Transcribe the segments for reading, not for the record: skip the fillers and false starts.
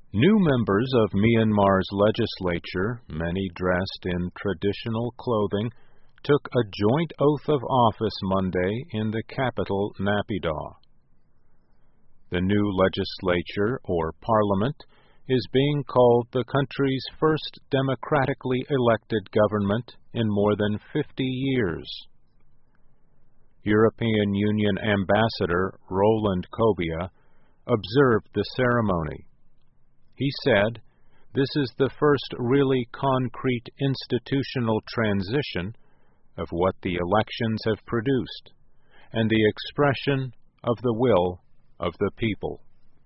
New members of Myanmar's legislature, many dressed in traditional clothing, took a joint oath of office Monday in the capital, Naypyidaw. The new legislature, or parliament, is being called the country's first democratically elected government in more than 50 years. European Union Ambassador Roland Kobia observed the ceremony. He said, "This is the first really concrete institutional transition of what the elections have produced, and the expression of the will of the people."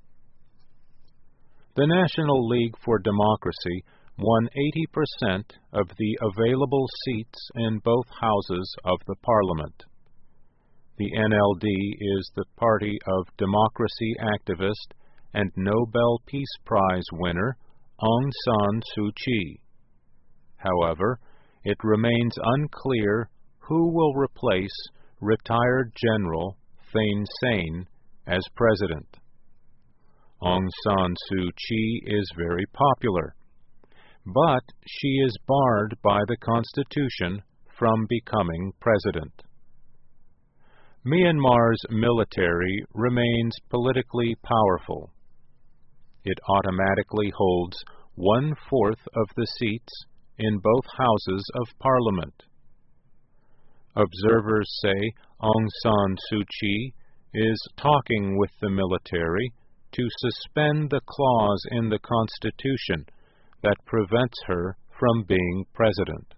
The National League for Democracy won 80% of the available seats in both houses of the parliament. The NLD is the party of democracy activist and Nobel Peace Prize winner Aung San Suu Kyi. However, it remains unclear who will replace retired General Thein Sein as president. Aung San Suu Kyi is very popular, but she is barred by the Constitution from becoming president. Myanmar's military remains politically powerful. It automatically holds 1/4 of the seats in both houses of parliament. Observers say Aung San Suu Kyi is talking with the military to suspend the clause in the Constitution that prevents her from being president.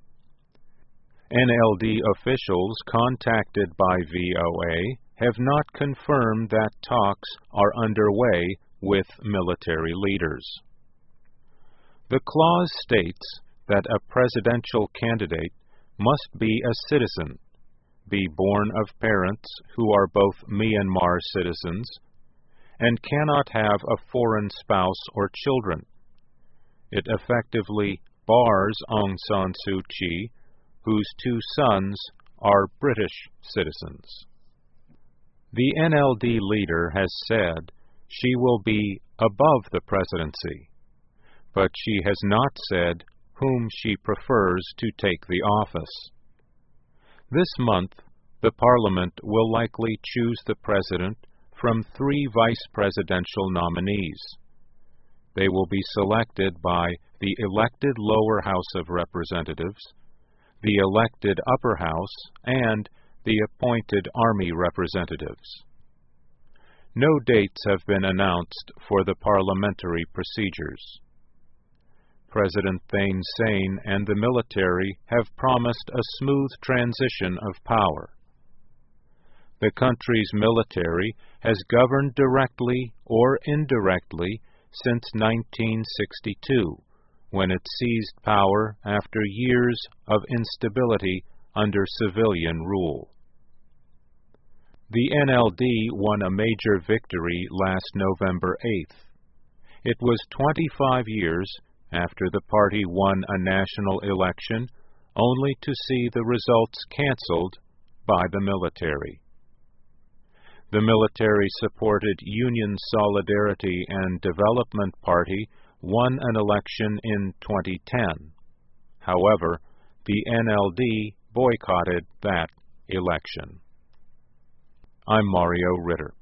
NLD officials contacted by VOA have not confirmed that talks are underway with military leaders. The clause states that a presidential candidate must be a citizen, be born of parents who are both Myanmar citizens, and cannot have a foreign spouse or children. It effectively bars Aung San Suu Kyi, whose 2 sons are British citizens. The NLD leader has said she will be above the presidency, but she has not said whom she prefers to take the office. This month, the Parliament will likely choose the president from 3 vice-presidential nominees. They will be selected by the elected lower house of representatives, the elected upper house, and the appointed army representatives. No dates have been announced for the parliamentary procedures. President Thein Sein and the military have promised a smooth transition of power. The country's military has governed directly or indirectly since 1962, when it seized power after years of instability under civilian rule. The NLD won a major victory last November 8th. It was 25 years after the party won a national election, only to see the results canceled by the military. The military-supported Union Solidarity and Development Party won an election in 2010. However, the NLD boycotted that election. I'm Mario Ritter.